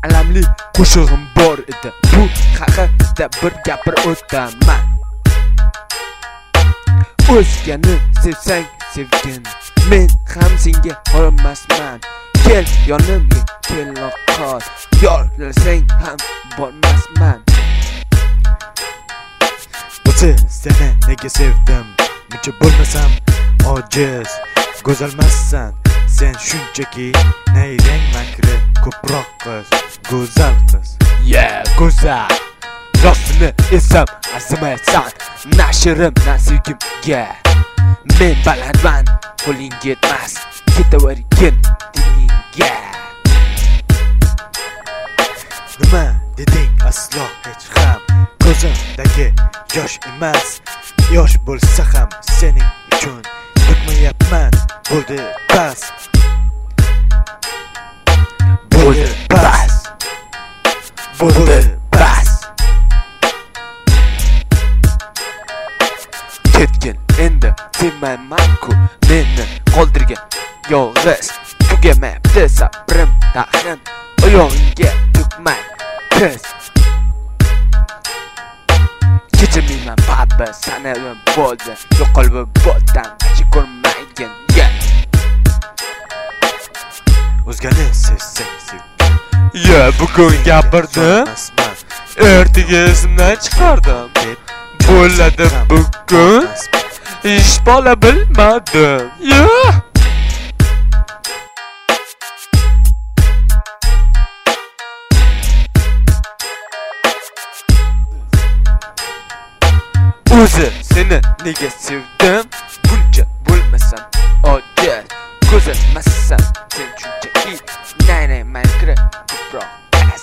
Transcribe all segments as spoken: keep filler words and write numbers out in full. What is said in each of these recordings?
alamli qo'shig'im bor edi. Bu haqida bir gapir o'taman. O'zgani sevsang sevgin, men ham senga qolmasman. Kel yonimga kelib qol, yorlasang ham bormasman. O'zi seni nega sevdim, muncha bo'lmasam ojiz, go'zalmassan. Sen shunchaki nayrang makri ko'proq qiz, go'zal qiz. Yeah, go'zal. Rostini esam arzimaysan, nashirim nasibimga. Men balandman, qo'ling yetmas, ketavergin diningga. Nima deding aslo hech ham ko'zimdagi yosh emas. Yosh bo'lsa ham sening uchun to'kmayapman. Bo'ldi bas, bo'ldi bas, bo'ldi bas. Ketgin endi sevmayman-ku, meni qoldirgan yolg'iz. Tugamayapti sabrim tag'in, oyog'ingga to'kmay qiz. Kechirmayman baba, sanalim bo'ldi, yo'qolib bo'ldim, hech ko'rmagin. O'zgani sevsang sevgin, Ya bugun gapirdim, ertaga esimdan chiqardim. Bo'ladi bugun, ish bola bilmadim. Ya o'zi seni nega sevdim, buncha bo'lmasam ojiz, go'zalmassan sen shunchaki nayrang makri ko'proq qiz.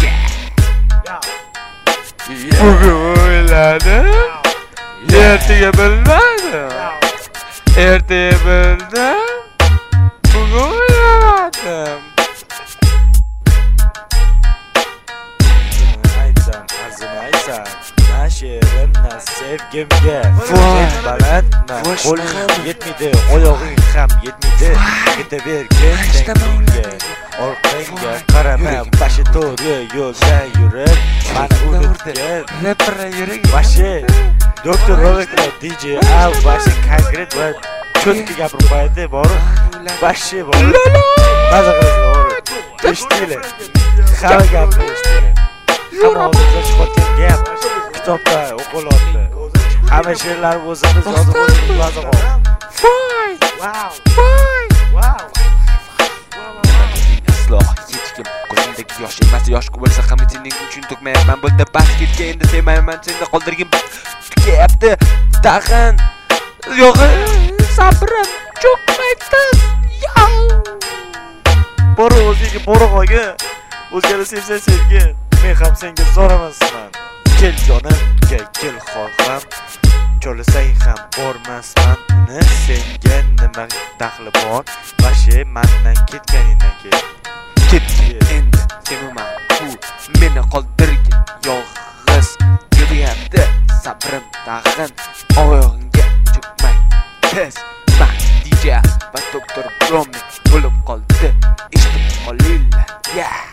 Bugun o'yladim, ertaga bilmadim. Ertaga bildim, bugun o'ylamadim. Aytsam arzimaysan, nashirim sevgimga. Sen balandman, qo'ling yetmaydi, oyog'ing ham yetmaydi. Ketavergin diningga. Orqangga qarama, bashi to'g'ri yo'lda yurib, mani unutgin. Rapper yurak. Bashi doktor Robert D J Al bashi konkret va cho'tki gapirib qo'yadi, borib. Bashi bor. Maza qilasiz. Eshitdinglar? Hamma gapni eshitdinglar. Hamma o'zimizga chiqayotgan gap kitobda o'qilyapti. Hamma she'rlar o'zimiz yozib o'zimiz yozib oldik. Voy! Wow! Voy! Wow! Aslo hech kim ko'zimdagi yosh emas, yosh bo'lsa ham sening uchun to'kmayapman. Bo'ldi bas, ketga endi sevmayman, seni qoldirgin tutyapti tag'in. Yo'g'i sabrim cho'kmaydi. Bor o'ziga borog'iga, o'zgani sevsa sevgin, men ham senga zor emasman. Kel yonimga kel xoham, cho'lisang ham bormasman. Uni senga nima daxli bor? Bashi mendan ketganingdan keyin ketgin endi sevmayman, u meni qoldirgin yolg'iz. Yurayapti sabrim tag'in, oyog'ingga cho'kmay qiz. Men D J va doktor Romi bo'lib qoldi, eshitib qolinglar. Yeah.